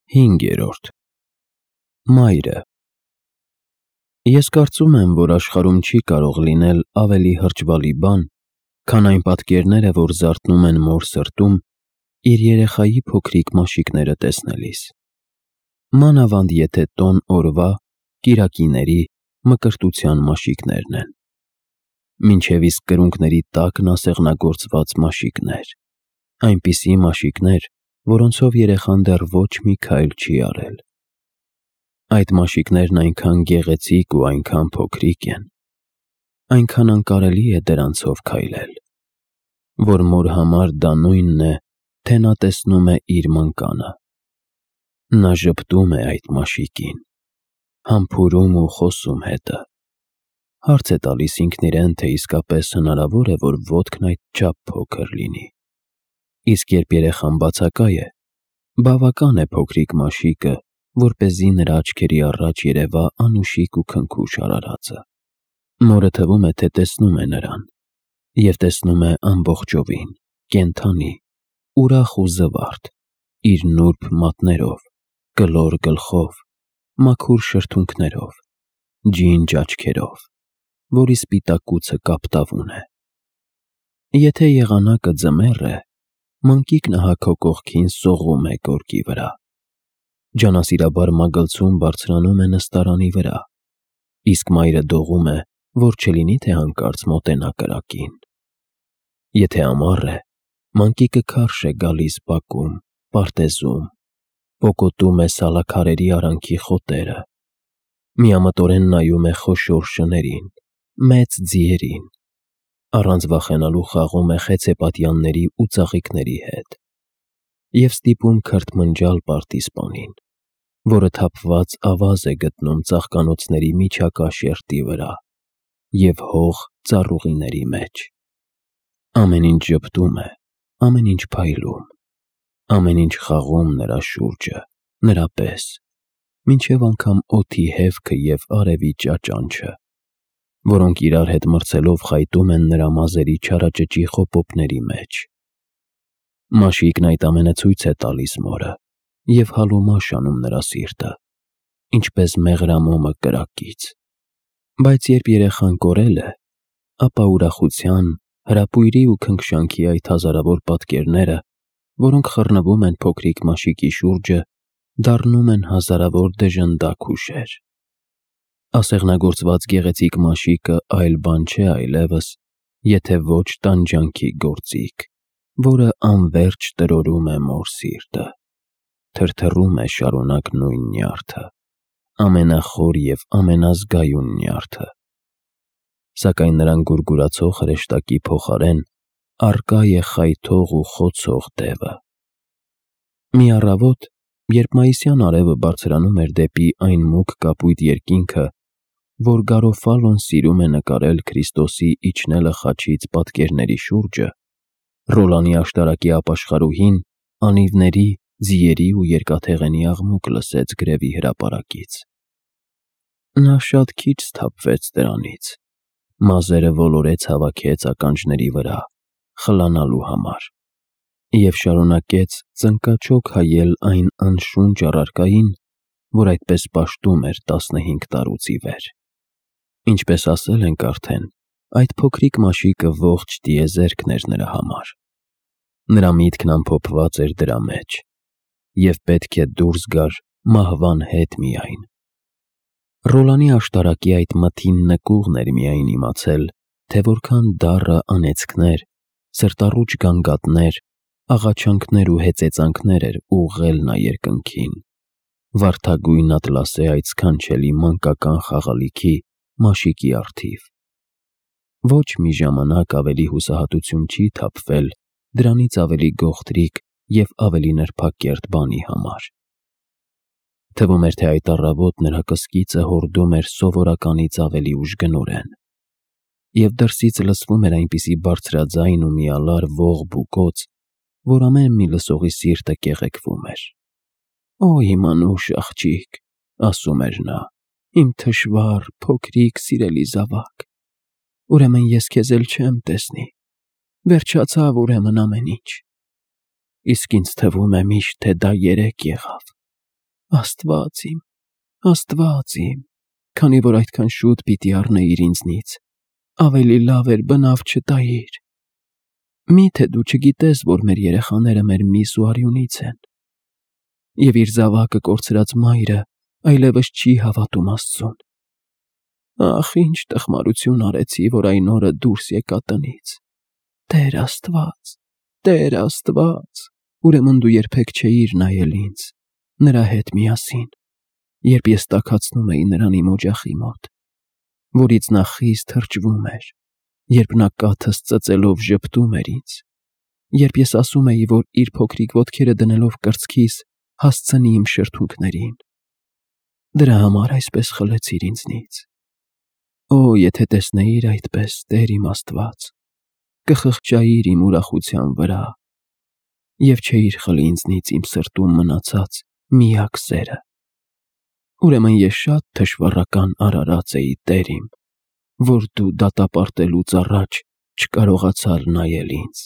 5. Մայրը։ Ես կարծում եմ, որ աշխարհում չի կարող լինել ավելի հրճվալի բան, քան այն պատկերները, որ զարթնում են մոր սրտում իր երեխայի փոքրիկ մաշիկները տեսնելիս։ Մանավանդ եթե տոն օրվա, կիրակիների, մկրտության մաշիկներն են։ Մինչև իսկ կրունկների տակն ասեղնագործված մաշիկներ, այնպիսի մաշիկներ, որոնցով երեխան դեռ ոչ մի քայլ չի արել։ Այդ մաշիկներն այնքան գեղեցիկ ու այնքան փոքրիկ են, այնքան անկարելի է դրանցով քայլել, որ մոր համար դա նույնն է, թե նա տեսնում է իր մանկանը։ Նա ժպտում է այդ մաշիկին, համբուրում ու խոսում հետը, հարց է տալիս ինքն իրեն, թե իսկապես հնարավոր է, որ ոտքն այդչափ փոքր լինի։ Իսկ երբ երեխան բացակայ է, բավական է փոքրիկ մաշիկը, որպեսզի նրա աչքերի առաջ երևա անուշիկ ու քնքուշ արարածը։ Մորը թվում է, թե տեսնում է նրան, և տեսնում է ամբողջովին, կենդանի, ուրախ ու զվարթ, իր նուրբ մատներով, կլոր գլխով, մաքուր շրթունքներով, ջինջ աչքերով, որի սպիտակուցը կապտավուն է։ Եթե եղանակը ձմեռ է, մանկիկը հագ կողքին սողում է գորգի վրա։ Ջանասիրաբար մագլցում բարձրանում է նստարանի վրա, իսկ մայրը դողում է, որ չլինի թե հանկարծ մոտենա կրակին։ Եթե ամառ է, մանկիկը քարշ է գալիս բակում, պարտեզում, պոկոտում է սալաքարերի արանքի խոտերը, միամտորեն նայում է խոշոր շներին, մեծ ձիերին, առանց վախենալու խաղում է խեցեպատյանների ու ծաղիկների հետ և ստիպում քրթմնջալ պարտիզպանին, որը թափված ավազ է գտնում ծաղկանոցների միջակա շերտի վրա և հող ծառուղիների մեջ։ Ամեն ինչ ժպտում է, ամեն ինչ փայլում, ամեն ինչ խաղում նրա շուրջը, նրա պես, մինչև անգամ օդի հևքը և արևի ճաճանչը, որոնք իրար հետ մրցելով խայտում են նրա մազերի չարաճճի խոպոպների մեջ։ Մաշիկն այդ ամենը ցույց է տալիս մորը և հալումաշ անում նրա սիրտը, ինչպես մեղրամոմը կրակից։ Բայց երբ երեխան կորել է, ապա ուրախության, հրապույրի ու քնքշանքի այդ հազարավոր պատկերները, որոնք խռնվում են փոքրիկ մաշիկի շուրջը, դառնում են հազարավոր դժնդակ հուշեր։ Ասեղնագործված գեղեցիկ մաշիկը այլ բան չէ այլևս, եթե ոչ տանջանքի գործիք, որը անվերջ տրորում է մոր սիրտը, թրթռում է շարունակ նույն նյարդը, ամենախոր և ամենազգայուն նյարդը։ Սակայն նրան գուրգուրացող հրեշտակի փոխարեն առկա է խայթող ու խոցող դևը։ Մի առավոտ, երբ մայիսյան արևը բարձրանում էր դեպի այն մուգ կապույտ երկինքը, որ Գարոֆալոն սիրում է նկարել Քրիստոսի իջնելը խաչից պատկերների շուրջը, Ռոլանի աշտարակի ապաշխարուհին անիվների, ձիերի ու երկաթեղենի աղմուկ լսեց գրևի հրապարակից։ Նա շատ քիչ սթափվեց դրանից, մազերը ոլորեց հավաքեց ականջների վրա, խլանալու համար, և շարունակեց ծնկաչոք հայել այն անշունչ առարկային, որ այդպես պաշտում էր 15 տարուց ի վեր։ Ինչպես ասել ենք արդեն, այդ փոքրիկ մաշիկը ողջ տիեզերքն էր նրա համար։ Նրա միտքն ամփոփված էր դրա մեջ, և պետք է դուրս գար մահվան հետ միայն։ Ռոլանի աշտարակի այդ մթին նկուղն էր միայն իմացել, թե որքան դառը անեծքներ, սրտառուչ գանգատներ, աղաչանքներ ու հեծեծանքներ էր ուղղել նա երկնքին, վարդագույն ատլասե այդ սքանչելի մանկական խաղալիքի մաշիկի առթիվ։ Ոչ մի ժամանակ ավելի հուսահատություն չի թափվել դրանից ավելի գողտրիկ և ավելի նրբակերտ բանի համար։ Թվում էր, թե այդ առավոտ նրա կսկիծը հորդում էր սովորականից ավելի ուժգնորեն, և դրսից լսվում էր այնպիսի բարձրաձայն ու միալար ողբ ու կոծ, որ ամեն մի լսողի սիրտը կեղեքվում էր։ «Օ, իմ անուշ աղջիկ», ասում էր նա, «իմ թշվառ, փոքրիկ, սիրելի զավակ, ուրեմն ես քեզ էլ չեմ տեսնի, վերջացավ ուրեմն ամեն ինչ։ Իսկ ինձ թվում է միշտ, թե դա երեկ եղավ, Աստված իմ, քանի որ այդքան շուտ պիտի առնեիր ինձնից, ավելի լավ էր բնավ չտայիր։ Միթե դու չգիտես, որ մեր երեխաները մեր միս ու արյունից են։ Եվ իր զավակը կորցրած մայրը այլևս չի հավատում Աստծուն։ Ախ, ինչ տխմարություն արեցի, որ այն օրը դուրս եկա տնից։ Տեր Աստված, ուրեմն դու երբեք չէիր նայել ինձ, նրա հետ միասին, երբ ես տաքացնում էի նրան իմ օջախի մոտ, որից նա խիստ թրջվում էր, երբ նա կաթս ծծելով ժպտում էր ինձ, երբ ես ասում էի, որ իր փոքրիկ ոտքերը դնելով կրծքիս հասցնի իմ շրթունքներին։ Դրա համար այսպես խլեցիր ինձնից։ Օ, եթե տեսնեիր այդպես, Տեր իմ Աստված, կխղճայիր իմ ուրախության վրա և չէիր խլի ինձնից իմ սրտում մնացած միակ սերը։ Ուրեմն ես շատ թշվառական արարած էի, Տեր իմ, որ դու դատապարտելուց առաջ չկարողացար նայել ինձ։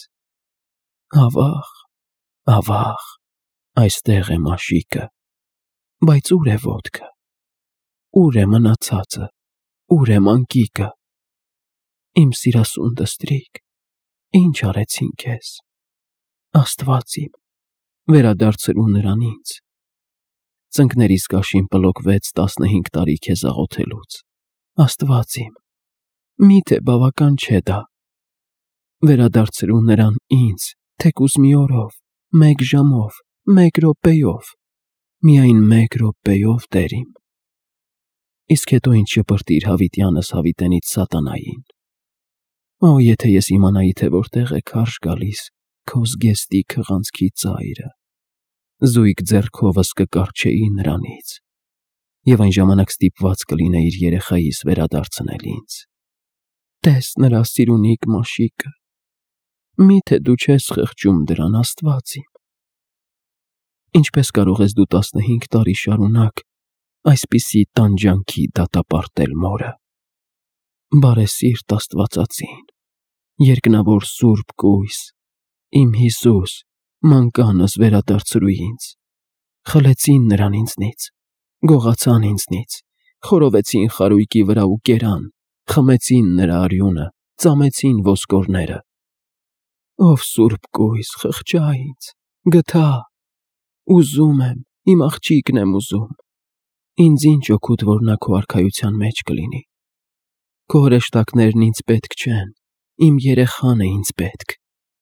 Ավաղ, այստեղ է մաշիկը, բայց ուր է ոտքը, ուր է մնացածը, ուր է մանկիկը։ Իմ սիրասուն դստրիկ, ինչ արեցին քեզ։ Աստված իմ, վերադարձրու նրան ինձ։ Ծնկներիս գաշին պլոկվեց 15 տարի քեզ աղոթելուց։ Աստված իմ, միթե բավական չէ դա։ Վերադարձրու նրան ինձ, թեկուզ մի օրով, 1 ժամով, 1 րոպեով, միայն 1 րոպեով, Տեր իմ։ Իսկ հետո ինձ շպրտիր հավիտյանս հավիտենից սատանային։ Օ, եթե ես իմանայի, թե որտեղ է քարշ գալիս քո զգեստի քղանցքի ծայրը, զույգ ձեռքովս կկառչեի նրանից, և այն ժամանակ ստիպված կլինեիր երեխայիս վերադարձնել ինձ։ Տես նրա սիրունիկ մաշիկը, միթե դու չես խղճում դրան, Աստված իմ։ Ինչպես կարող ես դու 15 տարի շարունակ այսպիսի տանջանքի դատապարտել մորը։ Բարեսիրտ Աստվածածին, երկնավոր Սուրբ Կույս, իմ Հիսուս, մանկանս վերադարձրու ինձ։ Խլեցին նրան ինձնից, գողացան ինձնից, խորովեցին խարույկի վրա ու կերան, խմեցին նրա արյունը, ծամեցին ոսկորները։ Ով Սուրբ Կույս, խղճա ինձ, գթա, ուզում եմ, իմ աղջիկն եմ ուզում։ Ինձ ինչ օգուտ, որ նա քո արքայության մեջ կլինի։ Քո հրեշտակներն ինձ պետք չեն, իմ երեխան է ինձ պետք։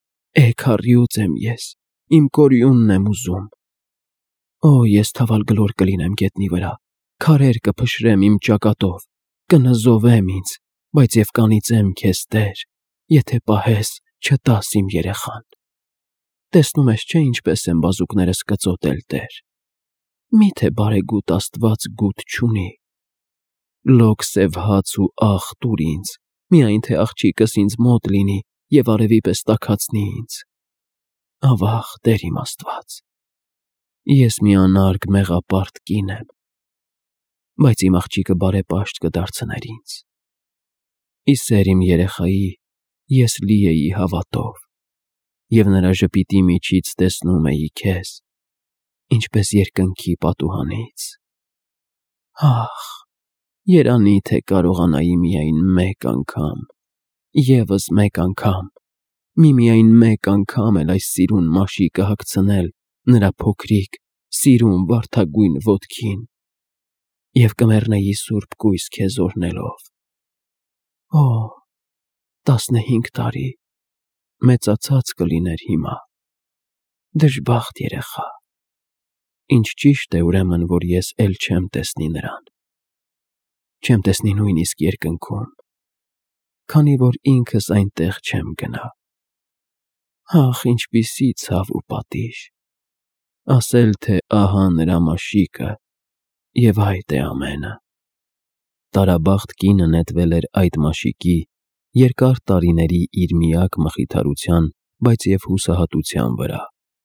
Էգ եմ ես, իմ կորյունն եմ ուզում։ Օ, ես թավալգլոր կլինեմ գետնի վրա, քարեր կփշրեմ իմ ճակատով, կնզովեմ ինձ, բայց և կանիծեմ քեզ, Տեր, եթե պահես չտաս իմ երեխան։ Տեսնում ես չէ ինչպես են բազուկներս կծոտել, Տեր։ Միթե բարեգութ Աստված գութ չունի։ Լոկ սև հաց ու աղ տուր ինձ, միայն թե աղջիկս ինձ մոտ լինի և արևի պես տաքացնի ինձ։ Ավաղ, Տեր իմ Աստված, ես մի անարգ մեղապարտ կին եմ, բայց իմ աղջիկը բարեպաշտ կդարձներ ինձ։ Ի սեր իմ երեխայի ես լի էի հավատով, և նրա ժպիտի միջից տեսնում էի քեզ, ինչպես երկնքի պատուհանից։ Ախ, երանի թե կարողանայի միայն մեկ անգամ, ևս մեկ անգամ, միմիայն մեկ անգամ էլ այս սիրուն մաշիկը հագցնել նրա փոքրիկ, սիրուն վարդագույն ոտքին և կմեռնեի Սուրբ Կույս քեզ օրհնելով։ Օ, 15 տարի, մեծացած կլիներ հիմա, դժբախտ երեխա։ Ինչ ճիշտ է ուրեմն, որ ես էլ չեմ տեսնի նրան, չեմ տեսնի նույնիսկ երկնքում, քանի որ ինքս այնտեղ չեմ գնա։ Ախ, ինչպիսի ցավ ու պատիժ, ասել, թե ահա նրա մաշիկը, և այդ է ամենը։ Տարաբախտ կինը նետվել էր այդ մաշիկի երկար տարիների իր միակ մխիթարության, բայց և հուսահատության վրա,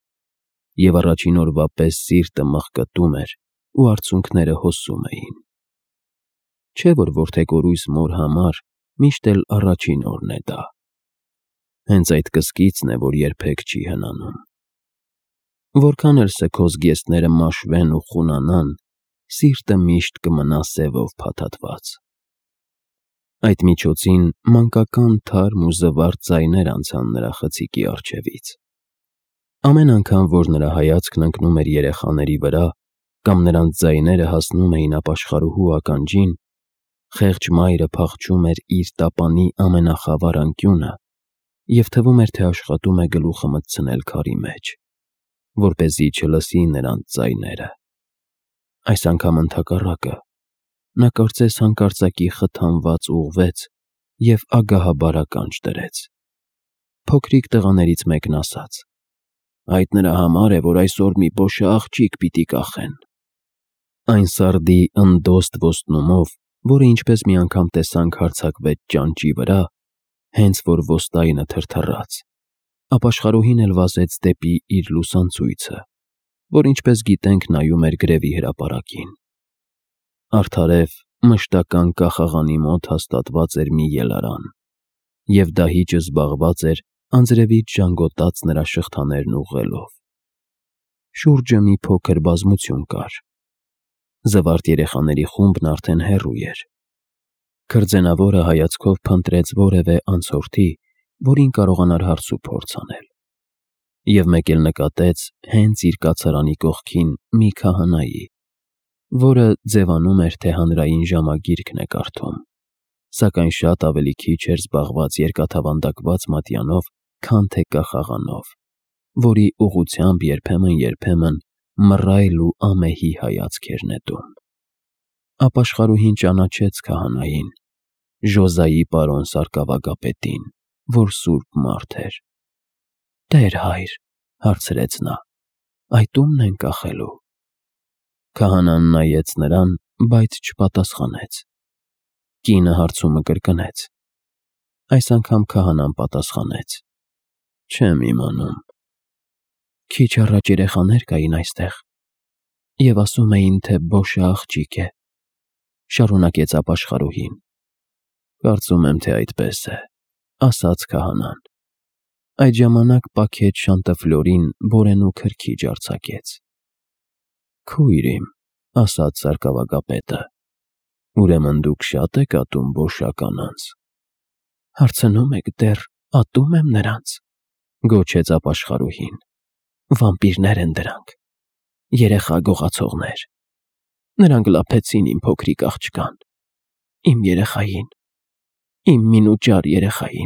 և առաջին օրվա պես սիրտը մղկտում էր ու արցունքները հոսում էին։ Չէ՞ որ որդեգորույս մոր համար միշտ էլ առաջին օրն է դա։ Հենց այդ կսկիծն է, որ երբեք չի հնանում։ Որքան էլ սգոզ գեստները մաշվեն ու խունանան, սիրտը միշտ կմնա սևով փաթաթված։ Այդ միջոցին մանկական թարմ ու զվարթ ձայներ անցան նրա խցիկի առջևից։ Ամեն անգամ, որ նրա հայացքն ընկնում էր երեխաների վրա, կամ նրանց ձայները հասնում էին ապաշխարուհու ականջին, խեղճ մայրը փախչում էր իր տապանի ամենախավար անկյունը և թվում էր, թե աշխատում է գլուխը մտցնել քարի մեջ, որպեսզի չլսի նրանց ձայները։ Այս անգամ ընդհակառակը, նա կարծես հանկարծակի խթանված ուղղվեց և ագահաբար ականջ դրեց։ Փոքրիկ տղաներից մեկն ասաց. «Այդ նրա համար է, որ այսօր մի բոշը աղջիկ պիտի կախեն»։ Այն սարդի ընդոստ ոստնումով, որը ինչպես մի անգամ տեսանք հարձակվեց ճանճի վրա, հենց որ ոստայինը թրթռաց, ապաշխարուհին էլ վազեց դեպի իր լուսանցույցը, որ ինչպես գիտենք նայում էր գրևի հրապարակին։ Արդարև մշտական կախաղանի մոտ հաստատված էր մի ելարան, և դահիճը զբաղված էր անձրևից ժանգոտած նրա շղթաներն ուղղելով։ Շուրջը մի փոքր բազմություն կար։ Զվարթ երեխաների խումբն արդեն հեռու էր։ Քրձենավորը հայացքով փնտրեց որևէ անցորդի, որին կարողանար հարց ու փորձ անել, և մեկ էլ նկատեց հենց իր կացարանի կողքին մի քահանայի, որը ձևանում էր, թե հանրային ժամագիրքն է կարդում, սակայն շատ ավելի քիչ էր զբաղված երկաթավանդակված մատյանով, քան թե կախաղանով, որի ուղղությամբ երբեմն մռայլ ու ամեհի հայացք էր նետում։ Ապաշխարուհին ճանաչեց քահանային, Ժոզայի պարոն սարկավագապետին, որ սուրբ մարդ էր։ «Տեր հայր», հարցրեց նա, «այդ ումն են կախելու»։ Քահանան նայեց նրան, բայց չպատասխանեց։ Կինը հարցումը կրկնեց։ Այս անգամ քահանան պատասխանեց. «Չեմ իմանում»։ Քիչ առաջ երեխաներ կային այստեղ և ասում էին, թե բոշը աղջիկ է, շարունակեց ապաշխարուհին։ «Կարծում եմ, թե այդպես է», ասաց քահանան։ Այդ ժամանակ պաքեց Շանտըֆլյորին բորենու քրքիջ արձակեց։ «Քույր իմ», ասաց սարկավագապետը, «ուրեմն դուք շատ եք ատում բոշա կանանց»։ «Հարցնում եք, դեռ ատում եմ նրանց», գոչեց ապաշխարուհին։ «Վամպիրներ են դրանք, երեխա գողացողներ։ Նրանք լափեցին իմ փոքրիկ աղջկան, իմ երեխային, իմ մինուճար երեխային։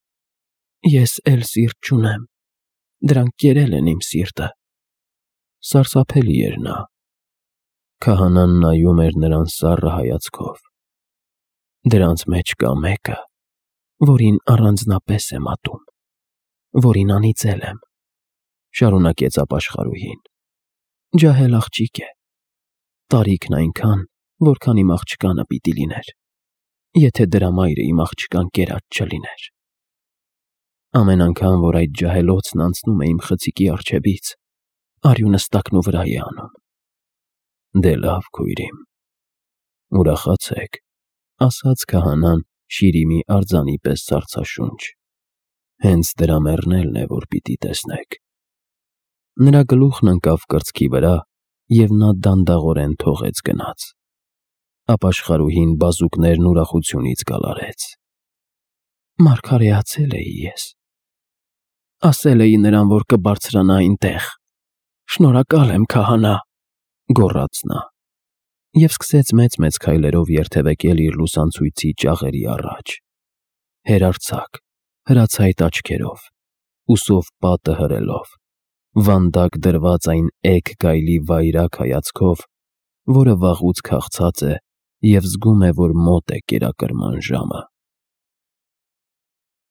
Ես էլ սիրտ չունեմ, դրանք կերել են իմ սիրտը»։ Սարսափելի էր նա։ Քահանան նայում էր նրան սառը հայացքով։ «Դրանց մեջ կա մեկը, որին առանձնապես եմ ատում, որին անիծել եմ», շարունակեց ապաշխարուհին։ «Ջահել աղջիկ է, տարիքն այնքան, որքան իմ աղջկանը պիտի լիներ, եթե դրա մայրը իմ աղջկան կերած չլիներ։ Ամեն անգամ, որ այդ ջահելոցն անցնում է իմ խցիկի առջևից, արյունս տակնու վրա է անում»։ «Դե լավ, քույր իմ, ուրախացեք», ասաց քահանան Շիրիմի արձանի պես սառցաշունչ։ «Հենց դրա մեռնելն է, որ պիտի տեսնեք»։ Նրա գլուխն ընկավ կրծքի վրա, և նա դանդաղորեն թողեց գնաց։ Ապաշխարուհին բազուկներն ուրախությունից գալարեց։ «Մարգարեացել էի ես։ Ասել էի նրան, որ կբարձրանա այնտեղ։ Շնորհակալ եմ, քահանա», գոռաց նա, և սկսեց մեծ-մեծ քայլերով երթևեկել իր լուսանցույցի ճաղերի առաջ։ Հերարձակ, հրացայտ աչքերով, ուսով պատը հրելով, վանդակ դրված այն էգ գայլի վայրագ հայացքով, որը վաղուց քաղցած է և զգում է, որ մոտ է կերակրման ժամը։